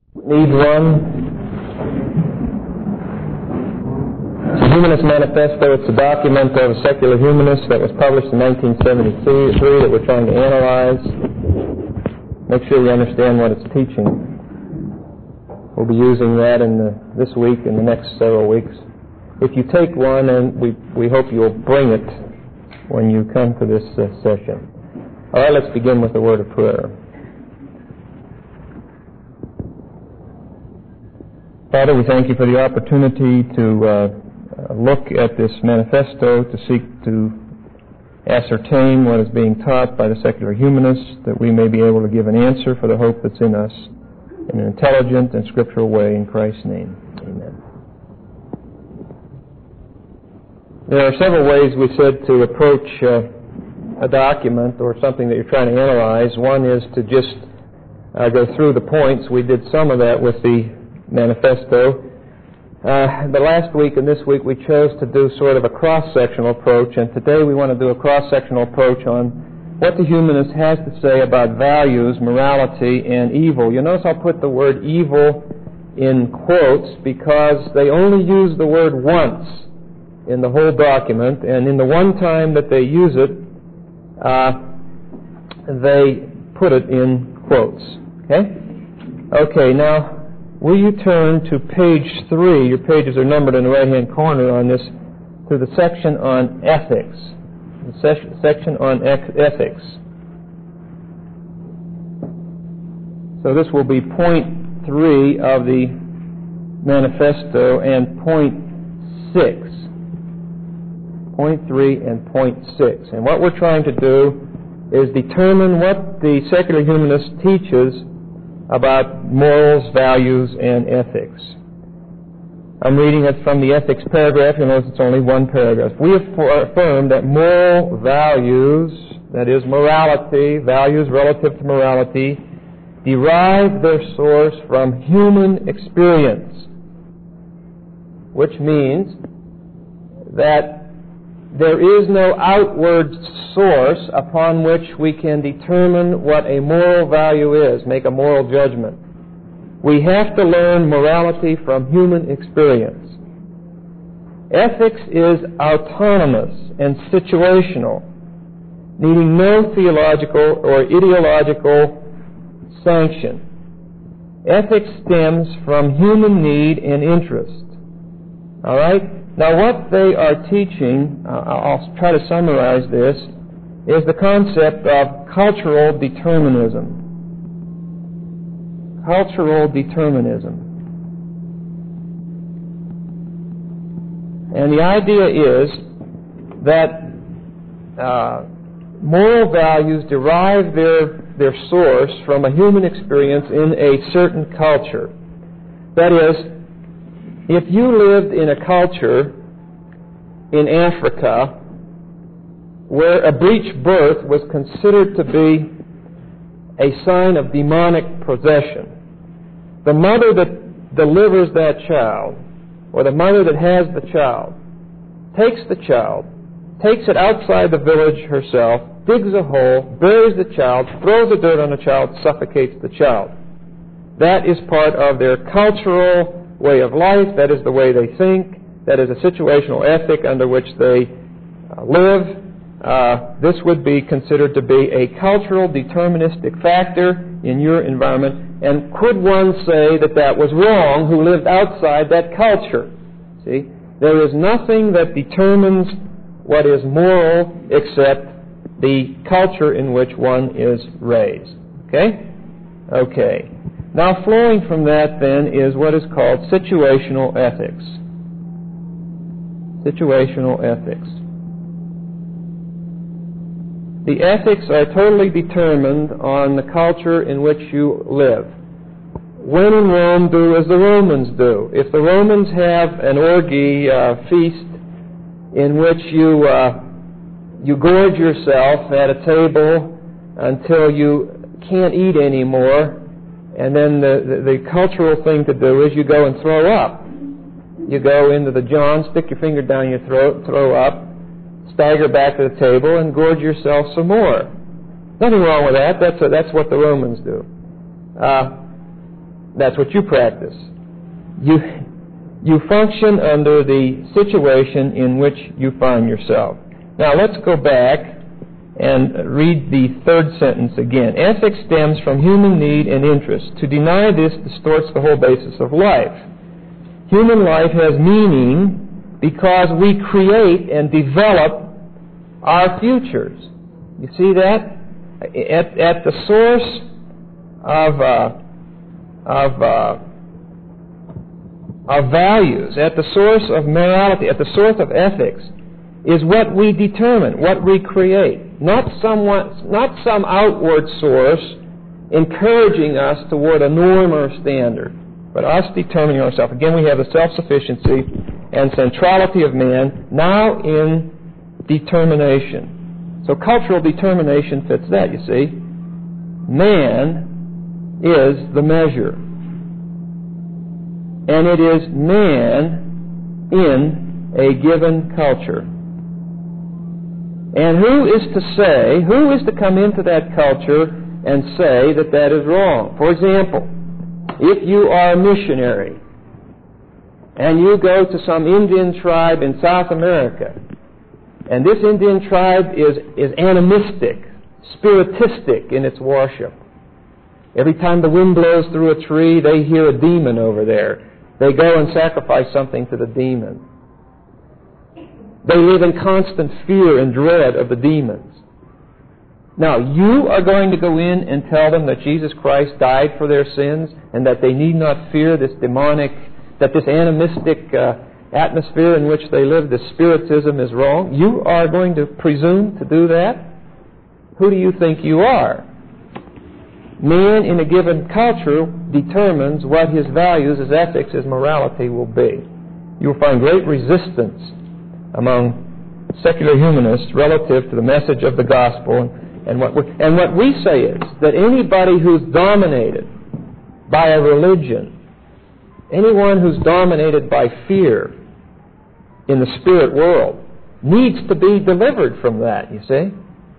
Need one. It's a Humanist Manifesto. It's a document of a secular humanist that was published in 1973 that we're trying to analyze. Make sure we understand what it's teaching. We'll be using that this week and the next several weeks. If you take one, and we hope you'll bring it when you come to this session. All right, let's begin with a word of prayer. Father, we thank you for the opportunity to look at this manifesto, to seek to ascertain what is being taught by the secular humanists, that we may be able to give an answer for the hope that's in us in an intelligent and scriptural way. In Christ's name, amen. There are several ways, we said, to approach a document or something that you're trying to analyze. One is to just go through the points. We did some of that with the manifesto. The last week and this week we chose to do sort of a cross-sectional approach, and today we want to do a cross-sectional approach on what the humanist has to say about values, morality, and evil. You notice I'll put the word evil in quotes because they only use the word once in the whole document, and in the one time that they use it, they put it in quotes. Okay, now will you turn to page 3? Your pages are numbered in the right-hand corner on this, to the section on ethics. The section on ethics. So this will be point 3 of the manifesto and point 6. Point 3 and point 6. And what we're trying to do is determine what the secular humanist teaches about morals, values, and ethics. I'm reading it from the ethics paragraph. You notice it's only one paragraph. We affirm that moral values, that is morality, values relative to morality, derive their source from human experience, which means that there is no outward source upon which we can determine what a moral value is, make a moral judgment. We have to learn morality from human experience. Ethics is autonomous and situational, needing no theological or ideological sanction. Ethics stems from human need and interest. All right? Now, what they are teaching, I'll try to summarize this, is the concept of cultural determinism. Cultural determinism. And the idea is that moral values derive their source from a human experience in a certain culture. That is, if you lived in a culture in Africa where a breech birth was considered to be a sign of demonic possession, the mother that delivers that child, or the mother that has the child, takes it outside the village herself, digs a hole, buries the child, throws the dirt on the child, suffocates the child. That is part of their cultural way of life. That is the way they think. That is a situational ethic under which they live. This would be considered to be a cultural deterministic factor in your environment. And could one say that that was wrong who lived outside that culture? See, there is nothing that determines what is moral except the culture in which one is raised. Okay. Now, flowing from that, then, is what is called situational ethics. Situational ethics. The ethics are totally determined on the culture in which you live. When in Rome, do as the Romans do. If the Romans have an orgy feast in which you gorge yourself at a table until you can't eat anymore, and then the cultural thing to do is you go and throw up. You go into the john, stick your finger down your throat, throw up, stagger back to the table, and gorge yourself some more. Nothing wrong with that. That's what the Romans do. That's what you practice. You function under the situation in which you find yourself. Now let's go back and read the third sentence again. Ethics stems from human need and interest. To deny this distorts the whole basis of life. Human life has meaning because we create and develop our futures. You see that? At the source of values, at the source of morality, at the source of ethics, is what we determine, what we create. Not some outward source encouraging us toward a norm or a standard, but us determining ourselves. Again, we have the self-sufficiency and centrality of man now in determination. So cultural determination fits that, you see. Man is the measure. And it is man in a given culture. And who is to come into that culture and say that that is wrong? For example, if you are a missionary and you go to some Indian tribe in South America, and this Indian tribe is animistic, spiritistic in its worship. Every time the wind blows through a tree, they hear a demon over there. They go and sacrifice something to the demon. They live in constant fear and dread of the demons. Now, you are going to go in and tell them that Jesus Christ died for their sins and that they need not fear this demonic, that this animistic atmosphere in which they live, this spiritism, is wrong. You are going to presume to do that? Who do you think you are? Man in a given culture determines what his values, his ethics, his morality will be. You will find great resistance among secular humanists relative to the message of the gospel. And what we say is that anybody who's dominated by a religion, anyone who's dominated by fear in the spirit world, needs to be delivered from that, you see.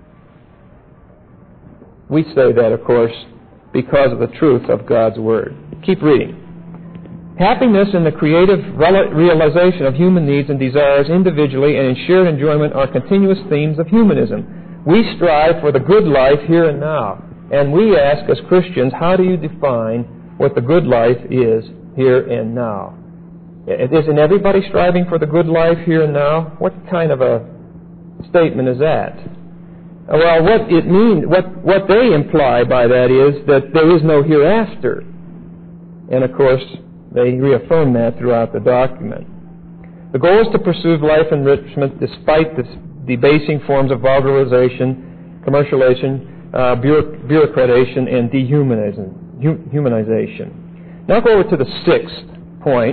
We say that, of course, because of the truth of God's Word. Keep reading. Happiness and the creative realization of human needs and desires individually and in shared enjoyment are continuous themes of humanism. We strive for the good life here and now. And we ask as Christians, how do you define what the good life is here and now? Isn't everybody striving for the good life here and now? What kind of a statement is that? Well, what it means, what they imply by that is that there is no hereafter. And of course, they reaffirm that throughout the document. The goal is to pursue life enrichment despite the debasing forms of vulgarization, commercialization, bureaucratization, and dehumanization. Now go over to the sixth point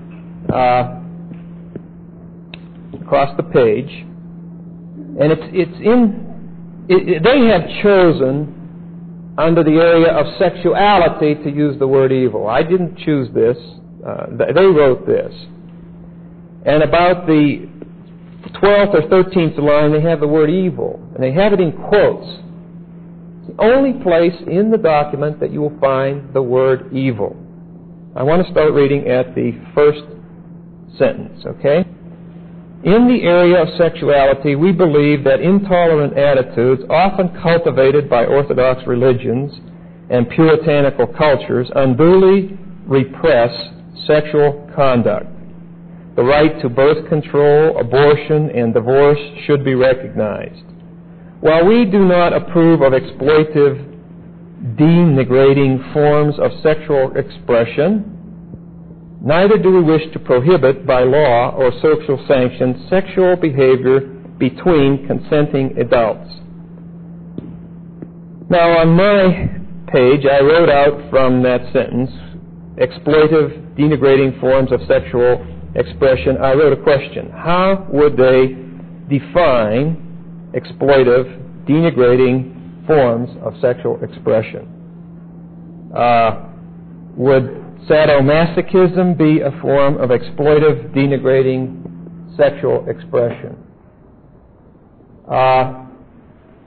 across the page, and they have chosen under the area of sexuality to use the word evil. I didn't choose this. They wrote this. And about the 12th or 13th line, they have the word evil, and they have it in quotes. It's the only place in the document that you will find the word evil. I want to start reading at the first sentence, okay? In the area of sexuality, we believe that intolerant attitudes, often cultivated by Orthodox religions and puritanical cultures, unduly repress sexual conduct. The right to birth control, abortion, and divorce should be recognized. While we do not approve of exploitive, denigrating forms of sexual expression, neither do we wish to prohibit by law or social sanction sexual behavior between consenting adults. Now, on my page, I wrote out from that sentence, exploitive, denigrating forms of sexual expression. I wrote a question. How would they define exploitive, denigrating forms of sexual expression? Would sadomasochism be a form of exploitive, denigrating sexual expression?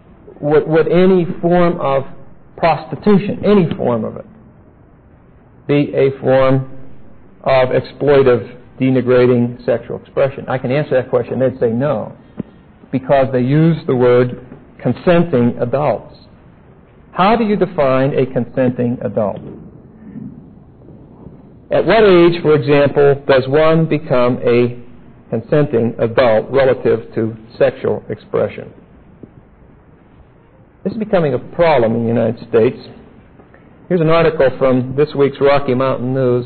Would any form of prostitution, any form of it, be a form of exploitive, denigrating sexual expression? I can answer that question. They'd say no, because they use the word consenting adults. How do you define a consenting adult? At what age, for example, does one become a consenting adult relative to sexual expression? This is becoming a problem in the United States. Here's an article from this week's Rocky Mountain News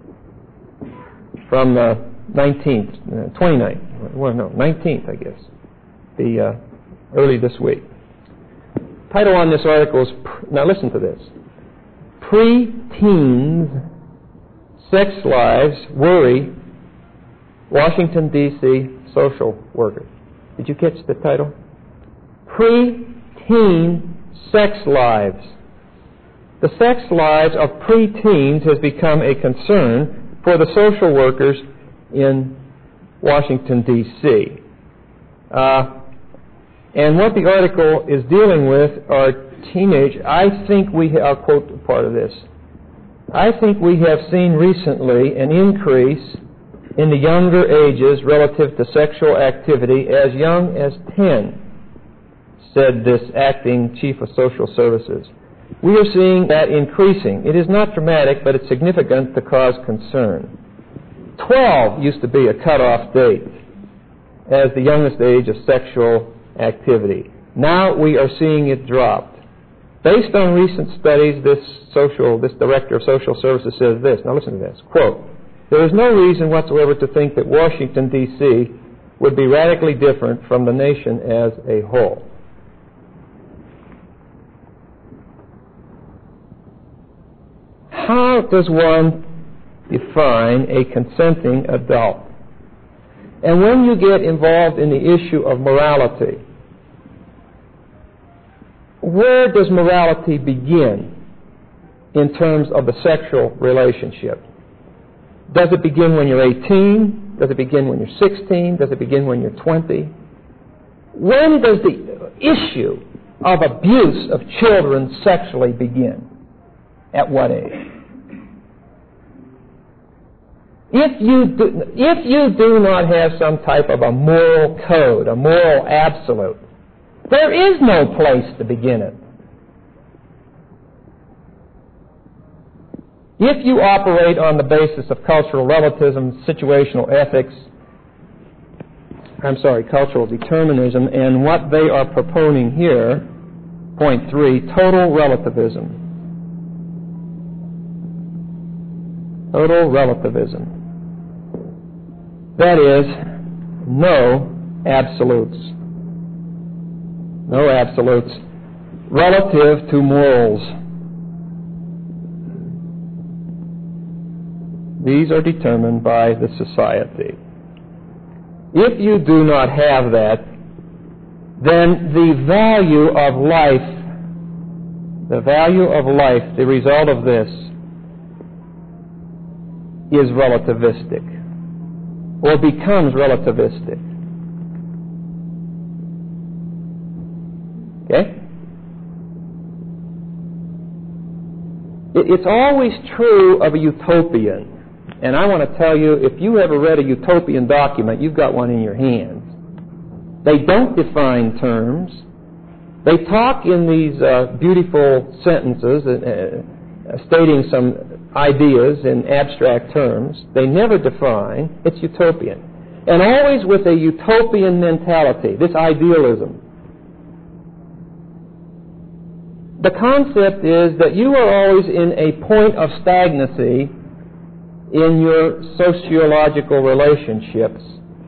from 19th, I guess, early this week. Title on this article is, now listen to this, Pre-Teens Sex Lives Worry Washington, D.C. Social Worker. Did you catch the title? Pre-teen sex lives. The sex lives of pre-teens has become a concern for the social workers in Washington, D.C. And what the article is dealing with are I'll quote part of this. I think we have seen recently an increase in the younger ages relative to sexual activity as young as 10, said this acting chief of social services. We are seeing that increasing. It is not dramatic, but it's significant to cause concern. 12 used to be a cutoff date as the youngest age of sexual activity. Now we are seeing it dropped. Based on recent studies, this director of social services says this. Now listen to this. Quote, there is no reason whatsoever to think that Washington, D.C. would be radically different from the nation as a whole. How does one define a consenting adult? And when you get involved in the issue of morality, where does morality begin in terms of the sexual relationship? Does it begin when you're 18? Does it begin when you're 16? Does it begin when you're 20? When does the issue of abuse of children sexually begin? At what age? If you do not have some type of a moral code, a moral absolute, there is no place to begin it. If you operate on the basis of cultural relativism, situational ethics, cultural determinism, and what they are proponing here, point 3, total relativism. Total relativism. That is, no absolutes. No absolutes relative to morals. These are determined by the society. If you do not have that, then the value of life, the result of this, is relativistic, or becomes relativistic. Okay? It's always true of a utopian. And I want to tell you, if you ever read a utopian document, you've got one in your hands. They don't define terms. They talk in these beautiful sentences stating some ideas in abstract terms. They never define. It's utopian. And always with a utopian mentality, this idealism. The concept is that you are always in a point of stagnancy in your sociological relationships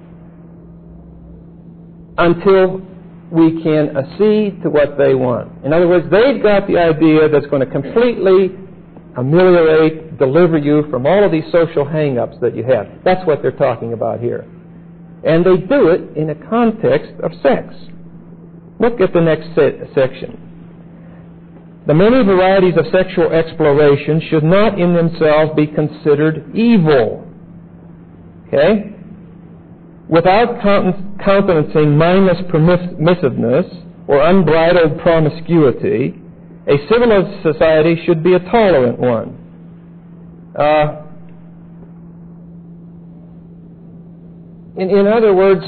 until we can accede to what they want. In other words, they've got the idea that's going to completely ameliorate, deliver you from all of these social hang-ups that you have. That's what they're talking about here. And they do it in a context of sex. Look at the next section. The many varieties of sexual exploration should not in themselves be considered evil. Okay? Without countenancing mindless permissiveness or unbridled promiscuity, a civilized society should be a tolerant one. In other words,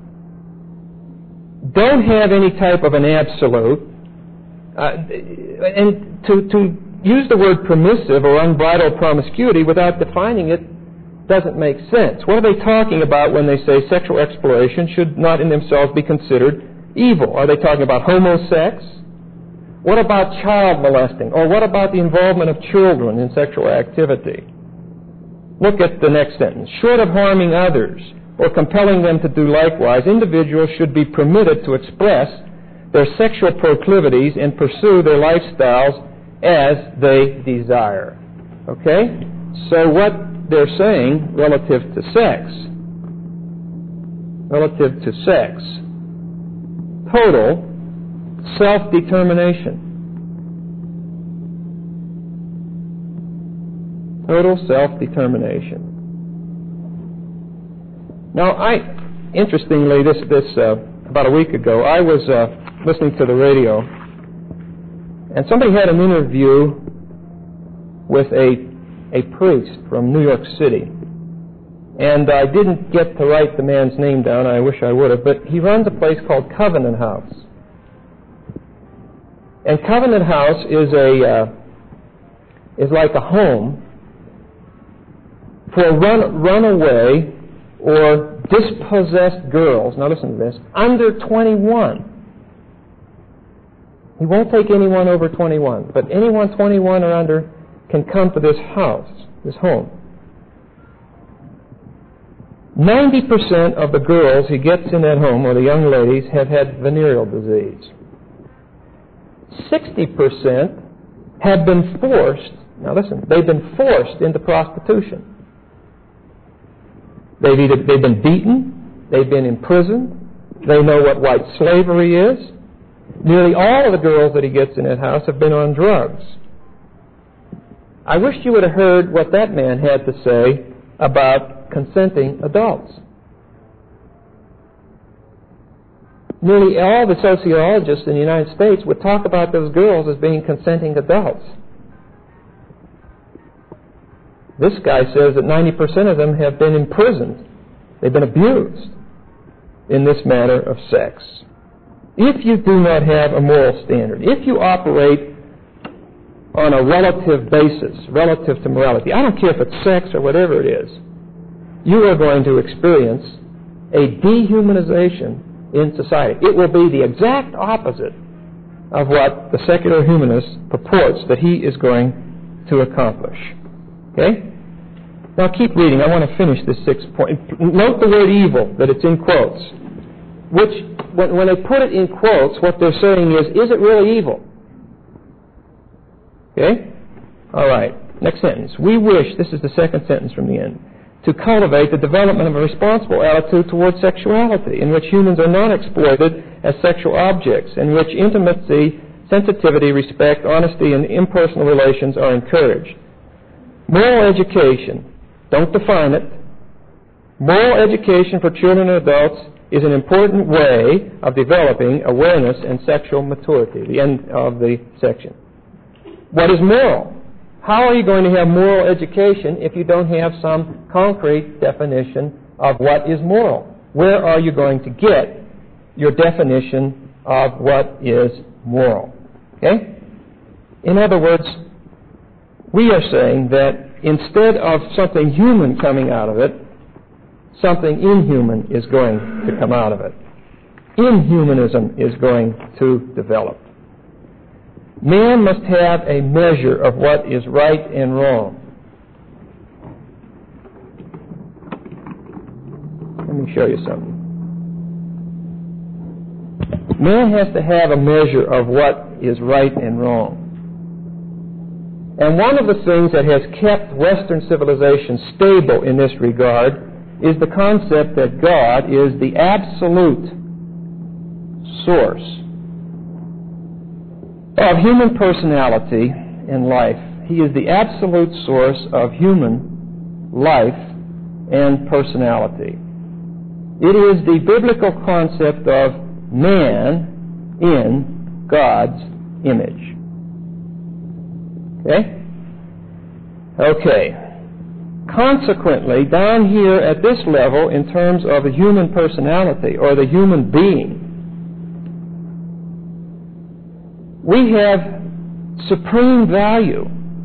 don't have any type of an absolute. And to use the word permissive or unbridled promiscuity without defining it doesn't make sense. What are they talking about when they say sexual exploration should not in themselves be considered evil? Are they talking about homosex? What about child molesting? Or what about the involvement of children in sexual activity? Look at the next sentence. Short of harming others or compelling them to do likewise, individuals should be permitted to express their sexual proclivities and pursue their lifestyles as they desire. Okay? So what they're saying relative to sex, total self-determination. Total self-determination. Now, interestingly, this about a week ago, I was listening to the radio, and somebody had an interview with a priest from New York City. And I didn't get to write the man's name down. I wish I would have. But he runs a place called Covenant House. And Covenant House is like a home for runaway or dispossessed girls. Now listen to this. Under 21. He won't take anyone over 21. But anyone 21 or under can come to this house, this home. 90% of the girls he gets in that home, or the young ladies, have had venereal disease. 60% have been forced, now listen, they've been forced into prostitution. They've been beaten, they've been imprisoned, they know what white slavery is. Nearly all of the girls that he gets in that house have been on drugs. I wish you would have heard what that man had to say about consenting adults. Nearly all the sociologists in the United States would talk about those girls as being consenting adults. This guy says that 90% of them have been imprisoned. They've been abused in this matter of sex. If you do not have a moral standard, if you operate on a relative basis, relative to morality, I don't care if it's sex or whatever it is, you are going to experience a dehumanization in society. It will be the exact opposite of what the secular humanist purports that he is going to accomplish. Okay? Now keep reading. I want to finish this 6th point. Note the word evil, that it's in quotes. Which, when they put it in quotes, what they're saying is it really evil? Okay? All right. Next sentence. We wish, this is the second sentence from the end, to cultivate the development of a responsible attitude towards sexuality, in which humans are not exploited as sexual objects, in which intimacy, sensitivity, respect, honesty, and impersonal relations are encouraged. Moral education, don't define it. Moral education for children and adults is an important way of developing awareness and sexual maturity. The end of the section. What is moral? How are you going to have moral education if you don't have some concrete definition of what is moral? Where are you going to get your definition of what is moral? Okay? In other words, we are saying that instead of something human coming out of it, something inhuman is going to come out of it. Inhumanism is going to develop. Man must have a measure of what is right and wrong. Let me show you something. Man has to have a measure of what is right and wrong. And one of the things that has kept Western civilization stable in this regard is the concept that God is the absolute source of human personality and life. He is the absolute source of human life and personality. It is the biblical concept of man in God's image. Okay? Okay. Consequently, down here at this level, in terms of the human personality or the human being, we have supreme value.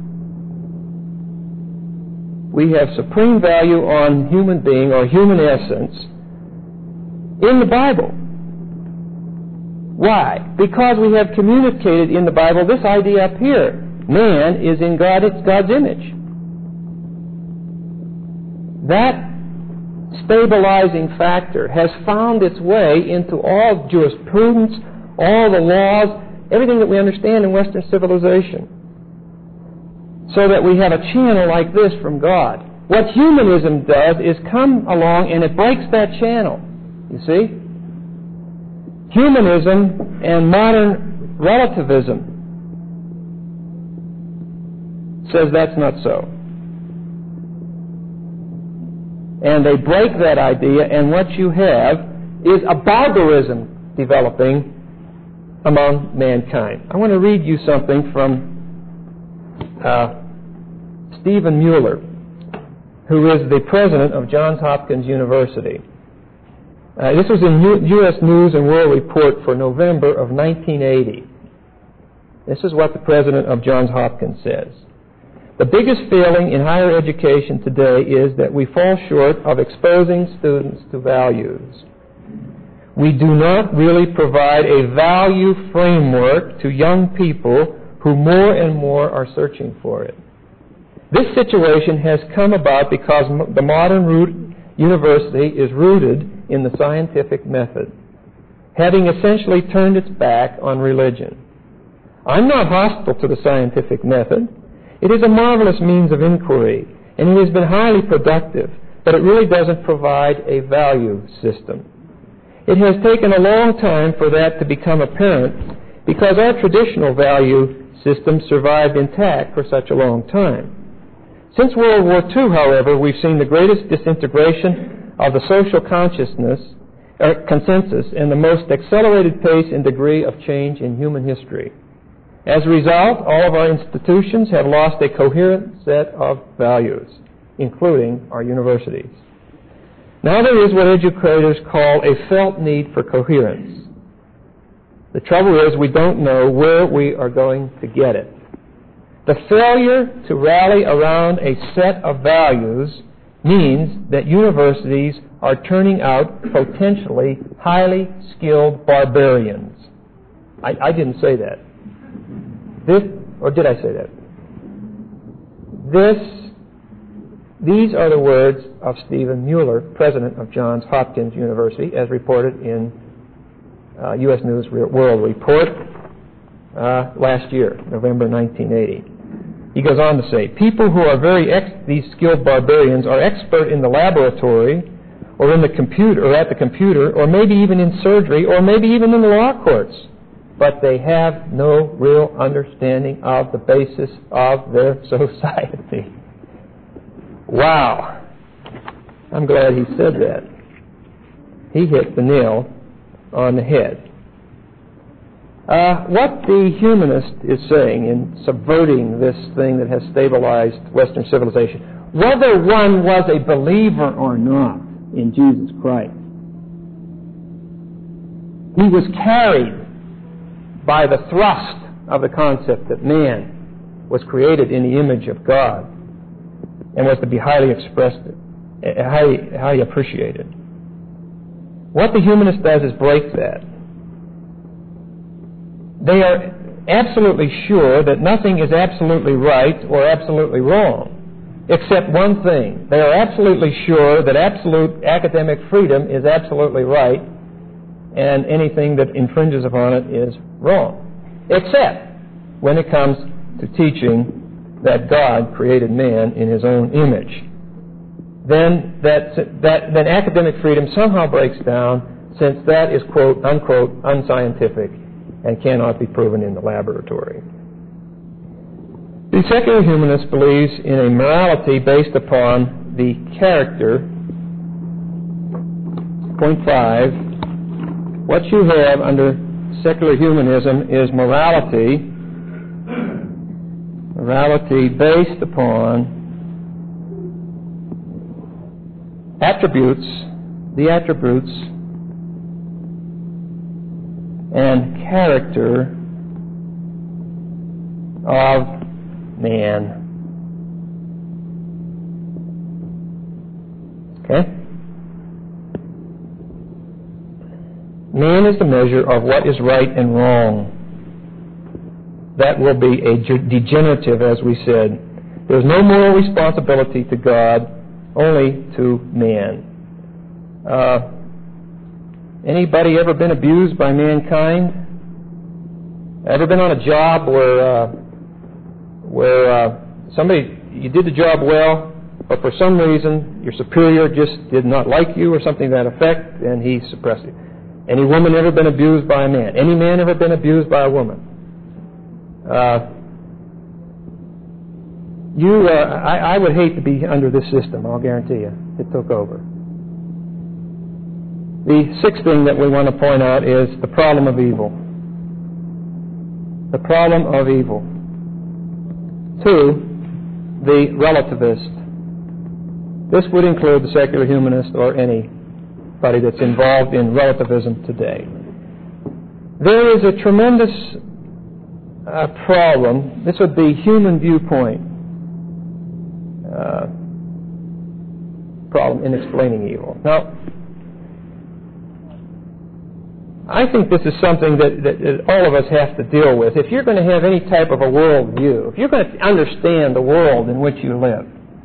We have supreme value on human being or human essence in the Bible. Why? Because we have communicated in the Bible this idea up here. Man is in God, it's God's image. That stabilizing factor has found its way into all jurisprudence, all the laws, everything that we understand in Western civilization. So that we have a channel like this from God. What humanism does is come along and it breaks that channel. You see? Humanism and modern relativism says that's not so. And they break that idea, and what you have is a barbarism developing among mankind. I want to read you something from Stephen Mueller, who is the president of Johns Hopkins University. This was in U.S. News and World Report for November of 1980. This is what the president of Johns Hopkins says. The biggest failing in higher education today is that we fall short of exposing students to values. We do not really provide a value framework to young people who more and more are searching for it. This situation has come about because the modern university is rooted in the scientific method, having essentially turned its back on religion. I'm not hostile to the scientific method. It is a marvelous means of inquiry, and it has been highly productive, but it really doesn't provide a value system. It has taken a long time for that to become apparent because our traditional value system survived intact for such a long time. Since World War II, however, we've seen the greatest disintegration of the social consensus and the most accelerated pace and degree of change in human history. As a result, all of our institutions have lost a coherent set of values, including our universities. Now there is what educators call a felt need for coherence. The trouble is we don't know where we are going to get it. The failure to rally around a set of values means that universities are turning out potentially highly skilled barbarians. I didn't say that. Or did I say that? These are the words of Stephen Mueller, president of Johns Hopkins University, as reported in U.S. News World Report last year, November 1980. He goes on to say, people who are these skilled barbarians are expert in the laboratory or in the computer, or at the computer, or maybe even in surgery, or maybe even in the law courts. But they have no real understanding of the basis of their society. Wow. I'm glad he said that. He hit the nail on the head. What the humanist is saying in subverting this thing that has stabilized Western civilization, whether one was a believer or not in Jesus Christ, he was carried by the thrust of the concept that man was created in the image of God and was to be highly expressed, highly appreciated. What the humanist does is break that. They are absolutely sure that nothing is absolutely right or absolutely wrong, except one thing. They are absolutely sure that absolute academic freedom is absolutely right, and anything that infringes upon it is wrong, except when it comes to teaching that God created man in his own image. Then academic freedom somehow breaks down, since that is, quote, unquote, unscientific and cannot be proven in the laboratory. The secular humanist believes in a morality based upon the character. Point 5, what you have under secular humanism is morality based upon the attributes and character of man. Okay? Man is the measure of what is right and wrong. That will be a degenerative, as we said. There's no moral responsibility to God, only to man. Anybody ever been abused by mankind? Ever been on a job where somebody, you did the job well, but for some reason your superior just did not like you or something to that effect, and he suppressed it? Any woman ever been abused by a man? Any man ever been abused by a woman? I would hate to be under this system, I'll guarantee you. It took over. The sixth thing that we want to point out is the problem of evil. The problem of evil. 2, the relativist. This would include the secular humanist or anybody that's involved in relativism today. There is a tremendous problem. This would be human viewpoint problem in explaining evil. Now, I think this is something that all of us have to deal with. If you're going to have any type of a world view, if you're going to understand the world in which you live,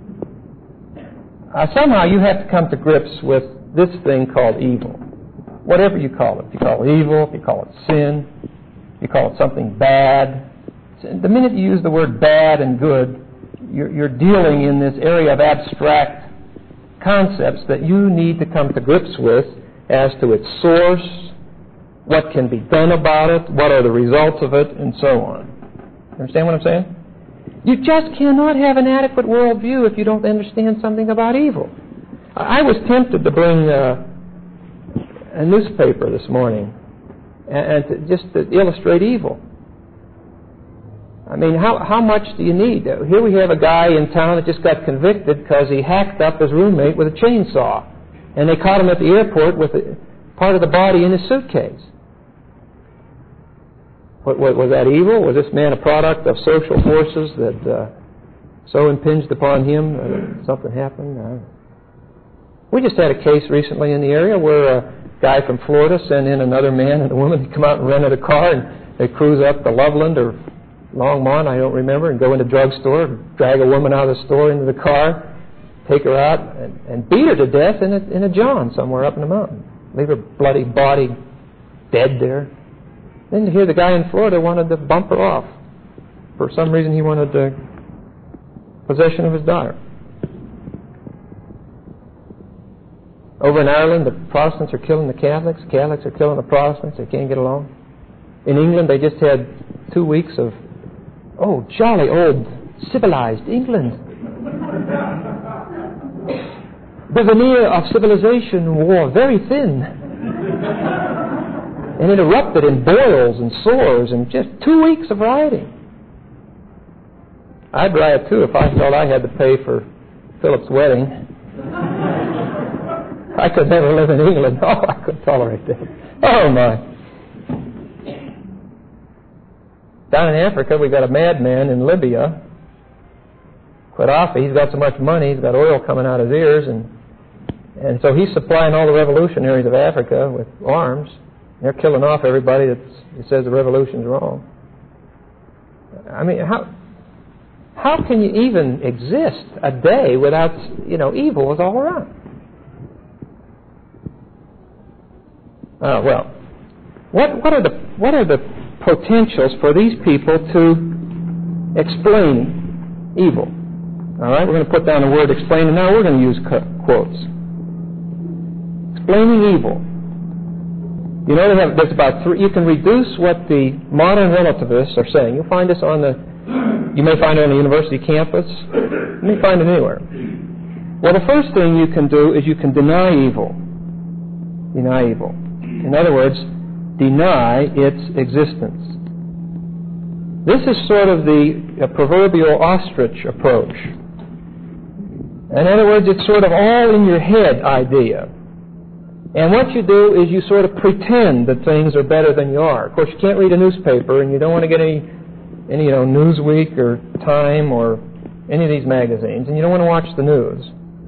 somehow you have to come to grips with this thing called evil. Whatever you call it. If you call it evil, if you call it sin, if you call it something bad. The minute you use the word bad and good, you're dealing in this area of abstract concepts that you need to come to grips with as to its source, what can be done about it, what are the results of it, and so on. Understand what I'm saying? You just cannot have an adequate worldview if you don't understand something about evil. I was tempted to bring a newspaper this morning and just to illustrate evil. I mean, how much do you need? Here we have a guy in town that just got convicted because he hacked up his roommate with a chainsaw. And they caught him at the airport with part of the body in his suitcase. Was that evil? Was this man a product of social forces that so impinged upon him that something happened? We just had a case recently in the area where a guy from Florida sent in another man and a woman to come out and rented a car, and they cruise up to Loveland or Longmont, I don't remember, and go into a drugstore, drag a woman out of the store into the car, take her out, and beat her to death in a john somewhere up in the mountain. Leave her bloody body dead there. Then here the guy in Florida wanted to bump her off. For some reason he wanted possession of his daughter. Over in Ireland, the Protestants are killing the Catholics. Catholics are killing the Protestants. They can't get along. In England, they just had 2 weeks of, jolly old civilized England. The veneer of civilization wore very thin. And it erupted in boils and sores and just 2 weeks of rioting. I'd riot too if I felt I had to pay for Philip's wedding. I could never live in England. I couldn't tolerate that. Oh, my. Down in Africa, we got a madman in Libya, Gaddafi. He's got so much money, he's got oil coming out his ears, and so he's supplying all the revolutionaries of Africa with arms. They're killing off everybody that says the revolution's wrong. I mean, how can you even exist a day without, evil is all around? What are the potentials for these people to explain evil? All right, we're going to put down the word explain, and now we're going to use quotes. Explaining evil. There's about 3. You can reduce what the modern relativists are saying. You'll find this you may find it on the university campus. You may find it anywhere. Well, the first thing you can do is you can deny evil. Deny evil. In other words, deny its existence. This is sort of the proverbial ostrich approach. In other words, it's sort of all in your head idea. And what you do is you sort of pretend that things are better than you are. Of course, you can't read a newspaper, and you don't want to get any Newsweek or Time or any of these magazines, and you don't want to watch the news.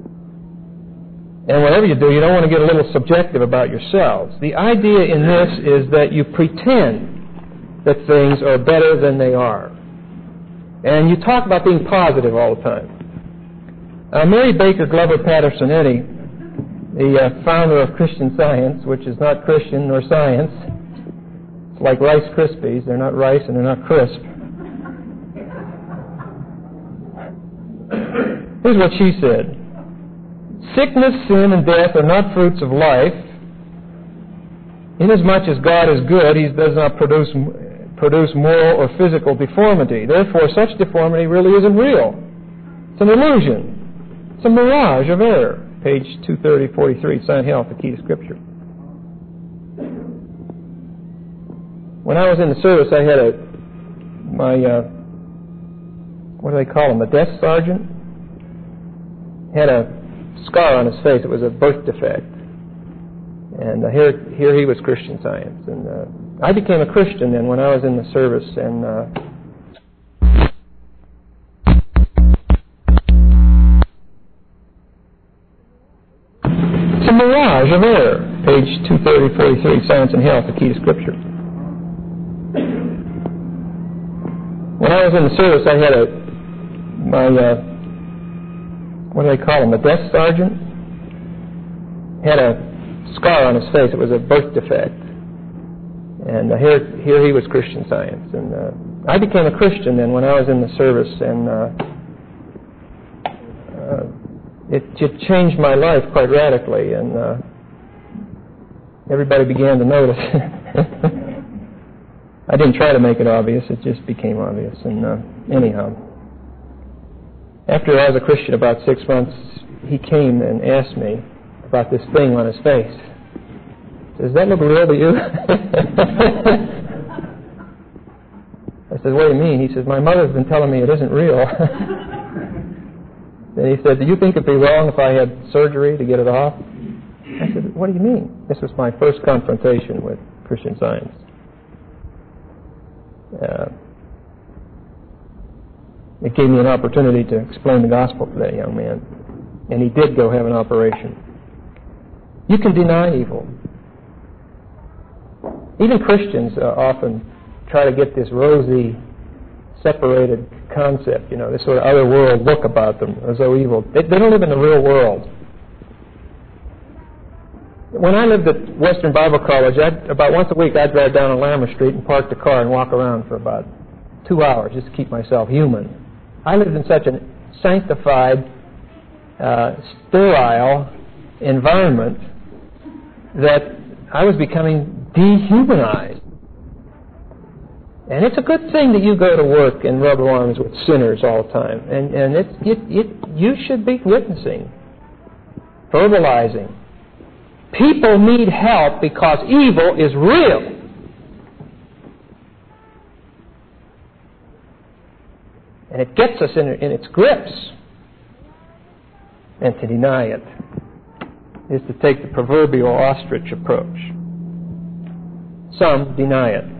And whatever you do, you don't want to get a little subjective about yourselves. The idea in this is that you pretend that things are better than they are. And you talk about being positive all the time. Mary Baker Glover Patterson Eddy, the founder of Christian Science, which is not Christian nor science. It's like Rice Krispies. They're not rice and they're not crisp. Here's what she said. Sickness, sin, and death are not fruits of life. Inasmuch as God is good, He does not produce moral or physical deformity. Therefore, such deformity really isn't real. It's an illusion. It's a mirage of error. Page 230-43, Sign Health, the Key to Scripture. When I was in the service, I had what do they call him, a desk sergeant? Had a scar on his face. It was a birth defect. And here he was Christian Science. And I became a Christian then when I was in the service, and it's a mirage of error. Page 230-43, Science and Health, the Key to Scripture. When I was in the service, I had what do they call him, a desk sergeant? Had a scar on his face. It was a birth defect. And here he was Christian Science. And I became a Christian then when I was in the service, and it changed my life quite radically, and everybody began to notice. I didn't try to make it obvious, it just became obvious. And anyhow, after I was a Christian about 6 months, he came and asked me about this thing on his face. Does that look real to you? I said, what do you mean? He says, my mother's been telling me it isn't real. Then he said, do you think it'd be wrong if I had surgery to get it off? I said, what do you mean? This was my first confrontation with Christian Science. It gave me an opportunity to explain the gospel to that young man. And he did go have an operation. You can deny evil. Even Christians often try to get this rosy, separated concept, this sort of other world look about them as though evil. They don't live in the real world. When I lived at Western Bible College, about once a week I'd drive down on Lammer Street and park the car and walk around for about 2 hours just to keep myself human. I lived in such a sanctified, sterile environment that I was becoming dehumanized. And it's a good thing that you go to work and rub arms with sinners all the time. And you should be witnessing, verbalizing. People need help because evil is real. And it gets us in its grips. And to deny it is to take the proverbial ostrich approach. Some deny it.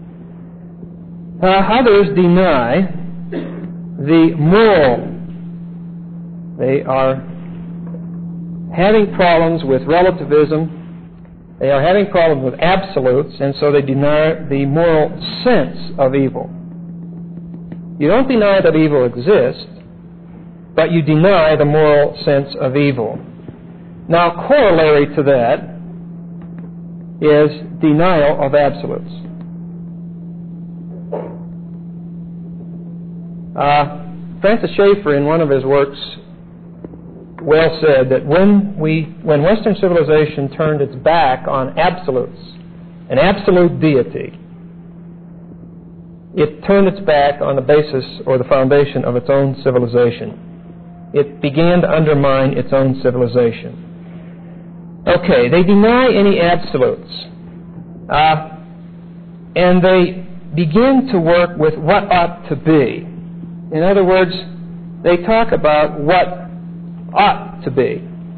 Others deny the moral. They are having problems with relativism. They are having problems with absolutes, and so they deny the moral sense of evil. You don't deny that evil exists, but you deny the moral sense of evil. Now, corollary to that is denial of absolutes. Francis Schaeffer, in one of his works, well said that when Western civilization turned its back on absolutes, an absolute deity, it turned its back on the basis or the foundation of its own civilization. It began to undermine its own civilization. Okay, they deny any absolutes. And they begin to work with what ought to be. In other words, they talk about what ought to be.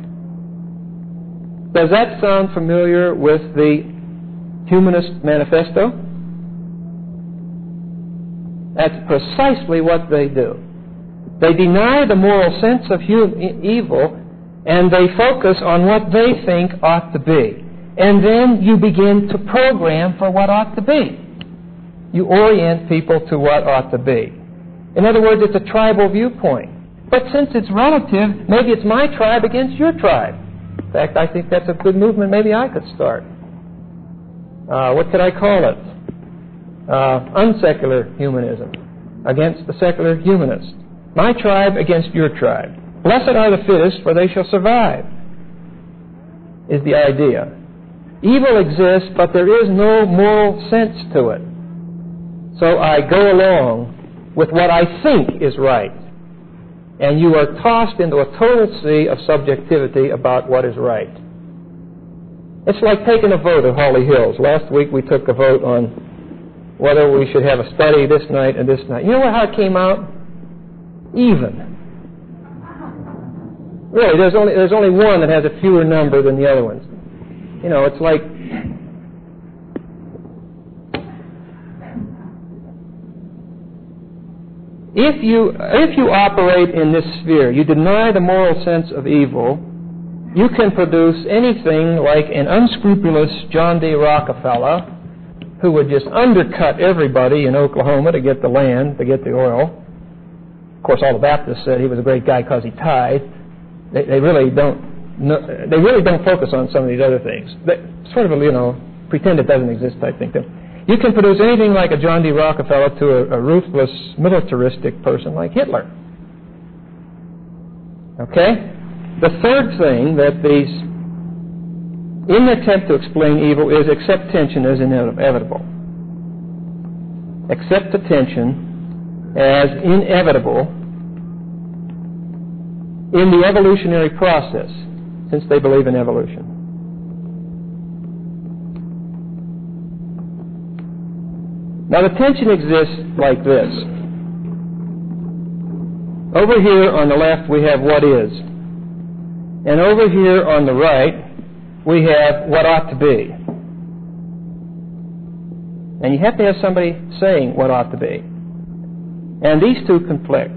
Does that sound familiar with the Humanist Manifesto? That's precisely what they do. They deny the moral sense of evil, and they focus on what they think ought to be. And then you begin to program for what ought to be. You orient people to what ought to be. In other words, it's a tribal viewpoint. But since it's relative, maybe it's my tribe against your tribe. In fact, I think that's a good movement maybe I could start. What could I call it? Unsecular humanism against the secular humanist. My tribe against your tribe. Blessed are the fittest, for they shall survive, is the idea. Evil exists, but there is no moral sense to it. So I go along with what I think is right. And you are tossed into a total sea of subjectivity about what is right. It's like taking a vote at Holly Hills. Last week we took a vote on whether we should have a study this night and this night. You know how it came out? Even. Really, there's only one that has a fewer number than the other ones. You know, it's like if you operate in this sphere, you deny the moral sense of evil, you can produce anything like an unscrupulous John D. Rockefeller who would just undercut everybody in Oklahoma to get the land, to get the oil. Of course, all the Baptists said he was a great guy because he tithed. They really don't focus on some of these other things. They sort of, pretend it doesn't exist type thing. You can produce anything like a John D. Rockefeller to a ruthless, militaristic person like Hitler. Okay? The third thing that these, in the attempt to explain evil, is accept tension as inevitable. Accept the tension as inevitable in the evolutionary process, since they believe in evolution. Now the tension exists like this. Over here on the left we have what is. And over here on the right we have what ought to be. And you have to have somebody saying what ought to be. And these two conflict.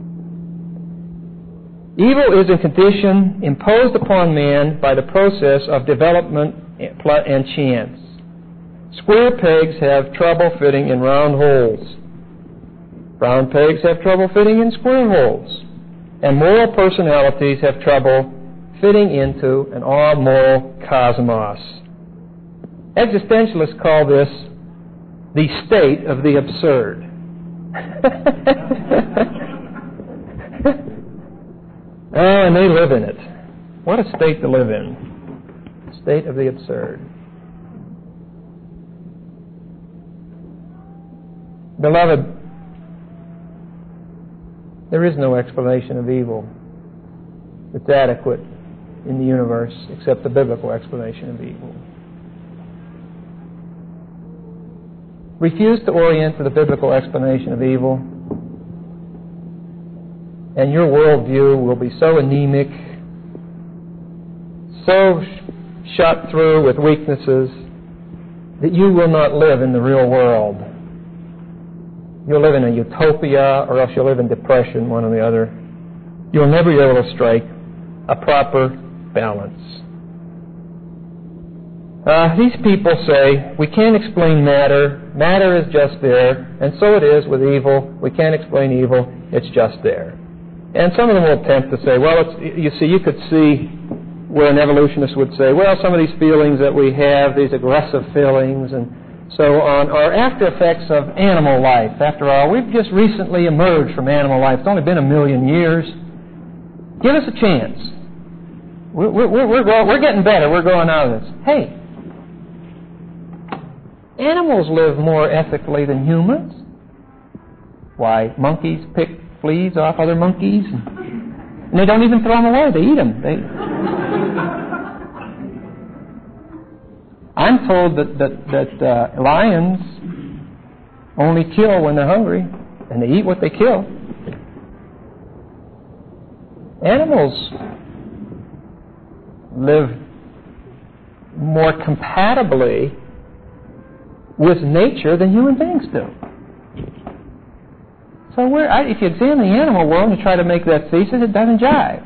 Evil is a condition imposed upon man by the process of development and chance. Square pegs have trouble fitting in round holes. Round pegs have trouble fitting in square holes. And moral personalities have trouble fitting into an all-moral cosmos. Existentialists call this the state of the absurd. Oh, and they live in it. What a state to live in. State of the absurd. Beloved, there is no explanation of evil that's adequate in the universe except the biblical explanation of evil. Refuse to orient to the biblical explanation of evil, and your worldview will be so anemic, so shot through with weaknesses, that you will not live in the real world. You'll live in a utopia, or else you'll live in depression, one or the other. You'll never be able to strike a proper balance. These people say, we can't explain matter. Matter is just there, and so it is with evil. We can't explain evil. It's just there. And some of them will attempt to say, well, you could see where an evolutionist would say, well, some of these feelings that we have, these aggressive feelings and so on, are after effects of animal life. After all, we've just recently emerged from animal life. It's only been 1 million years. Give us a chance. We're getting better. We're going out of this. Hey, animals live more ethically than humans. Why, monkeys pick fleas off other monkeys, and they don't even throw them away. They eat them. I'm told that lions only kill when they're hungry, and they eat what they kill. Animals live more compatibly with nature than human beings do. So if you examine the animal world and try to make that thesis, it doesn't jive.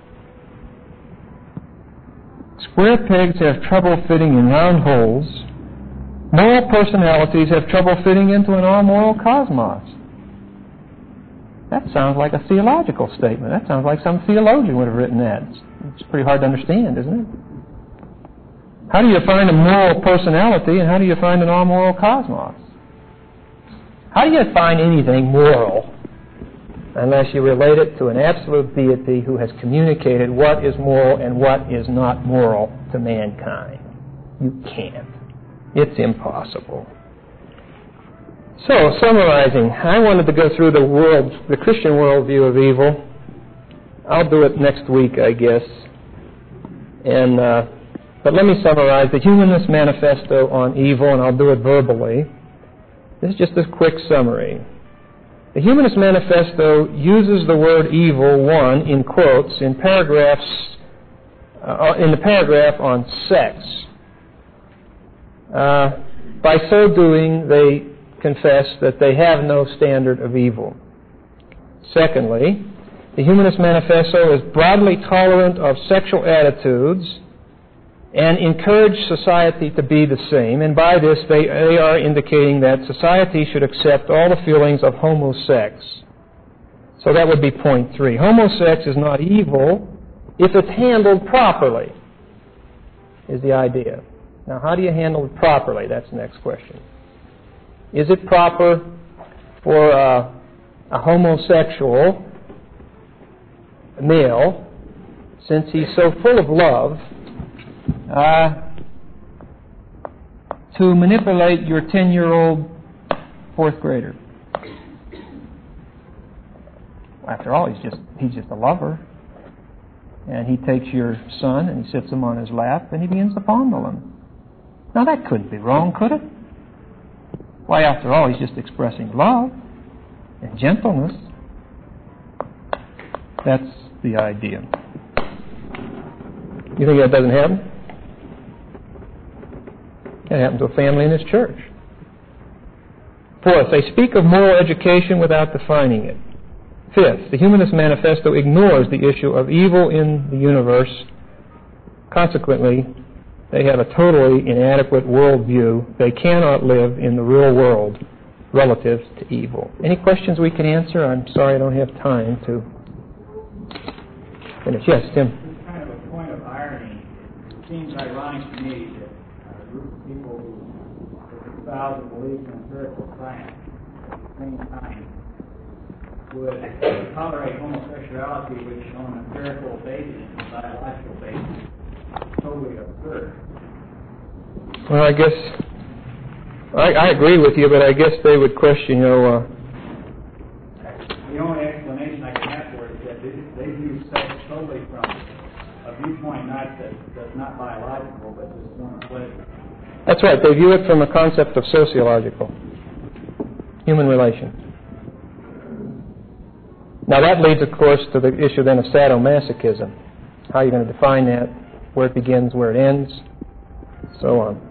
Square pegs have trouble fitting in round holes. Moral personalities have trouble fitting into an all-moral cosmos. That sounds like a theological statement. That sounds like some theologian would have written that. It's pretty hard to understand, isn't it? How do you find a moral personality, and how do you find an all-moral cosmos? How do you find anything moral unless you relate it to an absolute deity who has communicated what is moral and what is not moral to mankind? You can't. It's impossible. So, summarizing, I wanted to go through the Christian worldview of evil. I'll do it next week, I guess. But let me summarize the Humanist Manifesto on Evil, and I'll do it verbally. This is just a quick summary. The Humanist Manifesto uses the word evil, one, in quotes, in the paragraph on sex. By so doing, they confess that they have no standard of evil. Secondly, the Humanist Manifesto is broadly tolerant of sexual attitudes and encourage society to be the same, and by this they are indicating that society should accept all the feelings of homosex. So that would be point 3. Homosex is not evil if it's handled properly, is the idea. Now, how do you handle it properly? That's the next question. Is it proper for a homosexual male, since he's so full of love, to manipulate your 10-year-old fourth grader? After all, he's just a lover. And he takes your son and he sits him on his lap and he begins to fondle him. Now that couldn't be wrong, could it? Why, after all, he's just expressing love and gentleness. That's the idea. You think that doesn't happen? That happened to a family in this church. Fourth, they speak of moral education without defining it. Fifth, the Humanist Manifesto ignores the issue of evil in the universe. Consequently, they have a totally inadequate worldview. They cannot live in the real world relative to evil. Any questions we can answer? I'm sorry I don't have time to finish. Yes, Tim? It's kind of a point of irony. It seems ironic to me that a group of people who espouse and believe in empirical science at the same time would tolerate homosexuality, which on an empirical basis and biological basis is totally absurd. Well, I guess I agree with you, but I guess they would question, the only explanation I can have for it is that they view sex totally from a viewpoint that's not biological, but just one of pleasure. That's right. They view it from a concept of sociological, human relations. Now that leads, of course, to the issue then of sadomasochism. How are you going to define that? Where it begins, where it ends, so on.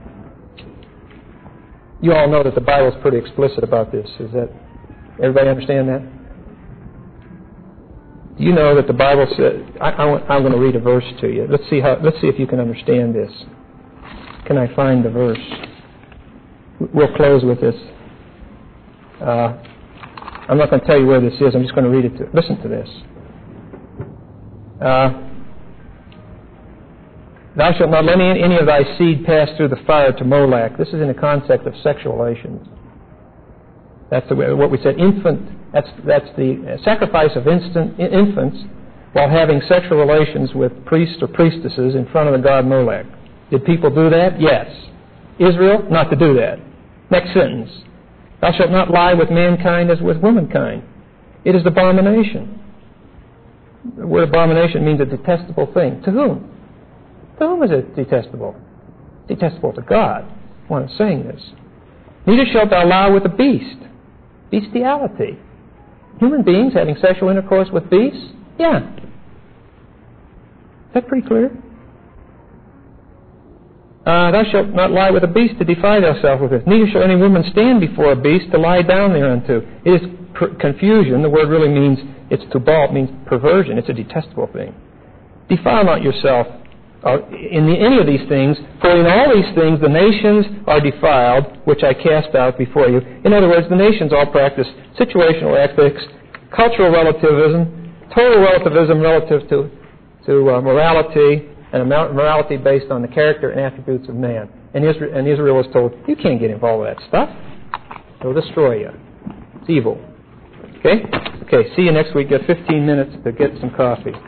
You all know that the Bible is pretty explicit about this. Is that everybody understand that? Do you know that the Bible says? I'm going to read a verse to you. Let's see if you can understand this. Can I find the verse? We'll close with this. I'm not going to tell you where this is. I'm just going to read it. Listen to this. Thou shalt not let any of thy seed pass through the fire to Molech. This is in the concept of sexual relations. That's what we said. That's the sacrifice of infants while having sexual relations with priests or priestesses in front of the god Molech. Did people do that? Yes. Israel, not to do that. Next sentence. Thou shalt not lie with mankind as with womankind. It is abomination. The word abomination means a detestable thing. To whom? To whom is it detestable? Detestable to God. One is saying this. Neither shalt thou lie with the beast. Bestiality. Human beings having sexual intercourse with beasts? Yeah. Is that pretty clear? Thou shalt not lie with a beast to defile thyself with it. Neither shall any woman stand before a beast to lie down thereunto. It is confusion. The word really means, it's tubal, it means perversion. It's a detestable thing. Defile not yourself in any of these things, for in all these things the nations are defiled, which I cast out before you. In other words, the nations all practice situational ethics, cultural relativism, total relativism relative to morality, and a morality based on the character and attributes of man. And Israel was told, you can't get involved with that stuff. It'll destroy you. It's evil. Okay? Okay, see you next week. Get 15 minutes to get some coffee.